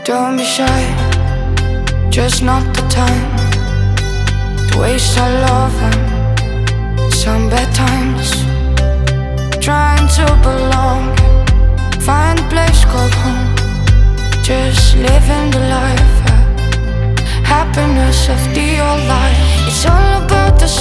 Don't be shy, just not the time to waste our love on some bad times. Trying to belong, find a place called home. Just living the life, happiness of the old life. It's all about the